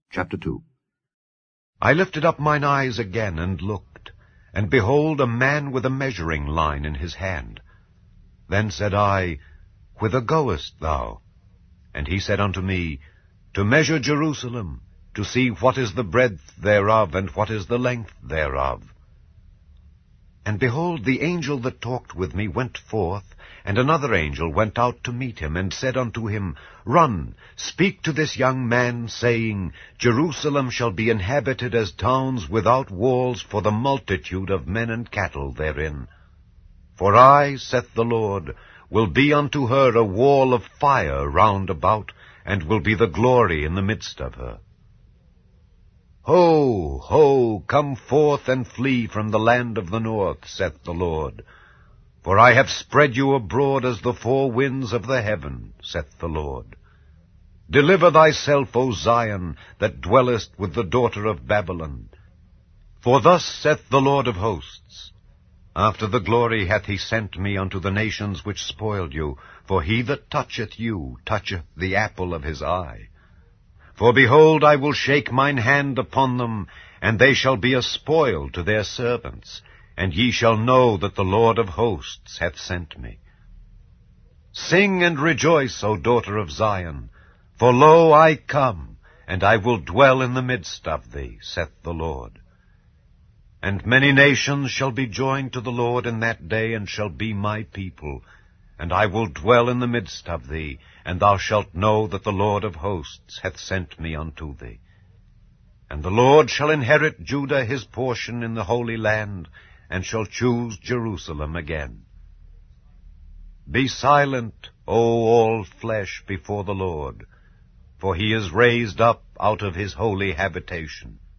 Chapter 2. I lifted up mine eyes again, and looked, and behold, a man with a measuring line in his hand. Then said I, Whither goest thou? And he said unto me, To measure Jerusalem, to see what is the breadth thereof, and what is the length thereof. And behold, the angel that talked with me went forth, and another angel went out to meet him, and said unto him, Run, speak to this young man, saying, Jerusalem shall be inhabited as towns without walls for the multitude of men and cattle therein. For I, saith the Lord, will be unto her a wall of fire round about, and will be the glory in the midst of her. Ho, ho, come forth and flee from the land of the north, saith the Lord. For I have spread you abroad as the four winds of the heaven, saith the Lord. Deliver thyself, O Zion, that dwellest with the daughter of Babylon. For thus saith the Lord of hosts, After the glory hath he sent me unto the nations which spoiled you, for he that toucheth you toucheth the apple of his eye. For behold, I will shake mine hand upon them, and they shall be a spoil to their servants, and ye shall know that the Lord of hosts hath sent me. Sing and rejoice, O daughter of Zion, for lo, I come, and I will dwell in the midst of thee, saith the Lord. And many nations shall be joined to the Lord in that day, and shall be my people, and I will dwell in the midst of thee, and thou shalt know that the Lord of hosts hath sent me unto thee. And the Lord shall inherit Judah his portion in the Holy Land, and shall choose Jerusalem again. Be silent, O all flesh, before the Lord, for he is raised up out of his holy habitation.